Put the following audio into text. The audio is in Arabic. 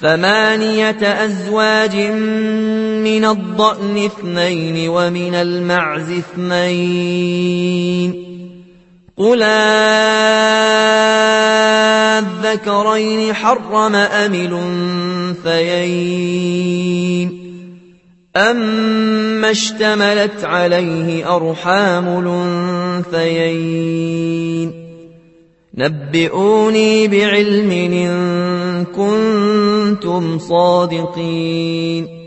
8 أزواج من الضأن 2 ومن المعز 2 قل الذكرين حرم أم الأنثيين أما اشتملت عليه أرحام الأنثيين نبئوني بعلم إن كنتم صادقين